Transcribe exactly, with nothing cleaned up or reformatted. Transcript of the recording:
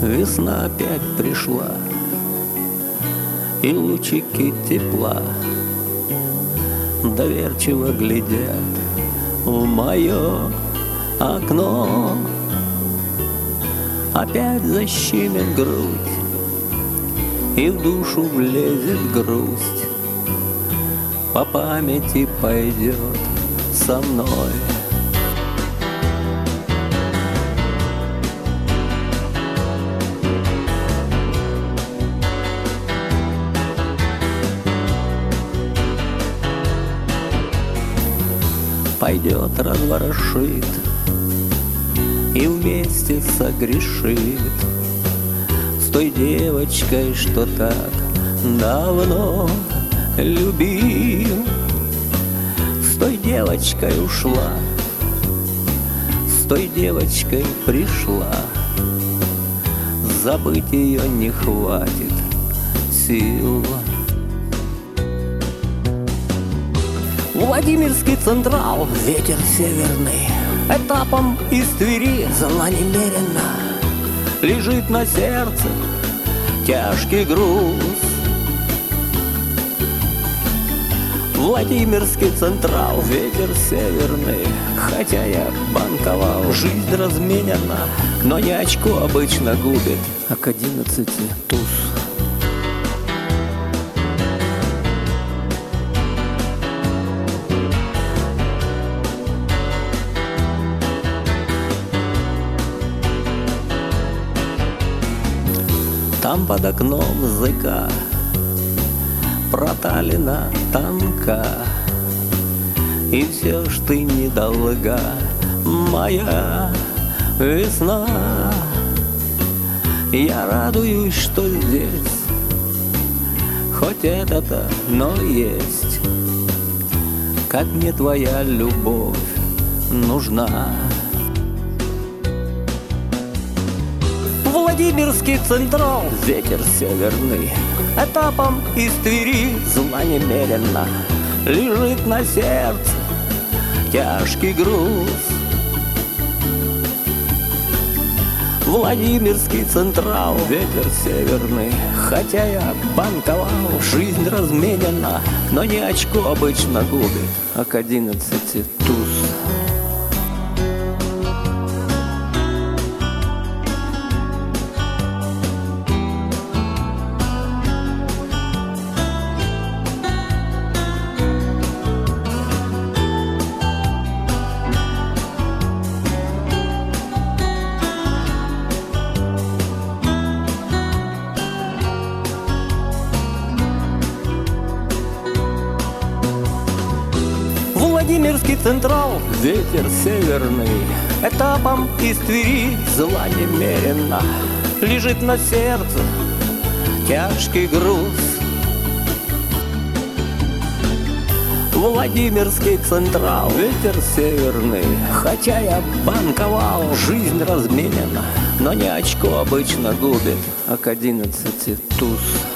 Весна опять пришла, и лучики тепла доверчиво глядят в мое окно. Опять защемит грудь, и в душу влезет грусть, по памяти пойдет со мной. Пойдет, разворошит и вместе согрешит с той девочкой, что так давно любил. С той девочкой ушла, с той девочкой пришла, забыть ее не хватит сил. Владимирский Централ, ветер северный, этапом из Твери зла немерено. Лежит на сердце тяжкий груз. Владимирский Централ, ветер северный, хотя я банковал, жизнь разменена, но не очко обычно губит, а к одиннадцати туз. Там под окном зыка проталина танка, и все ж ты недолга, моя весна. Я радуюсь, что здесь хоть это-то, но есть, как мне твоя любовь нужна. Владимирский Централ, ветер северный, этапом из Твери зла немерено. Лежит на сердце тяжкий груз. Владимирский Централ, ветер северный, хотя я банковал, жизнь разменена, но не очко обычно губит, а к одиннадцати туз. Владимирский Централ, ветер северный, этапом из Твери зла немерено. Лежит на сердце тяжкий груз. Владимирский Централ, ветер северный, хотя я банковал, жизнь разменена, но не очко обычно губит, а к одиннадцати туз.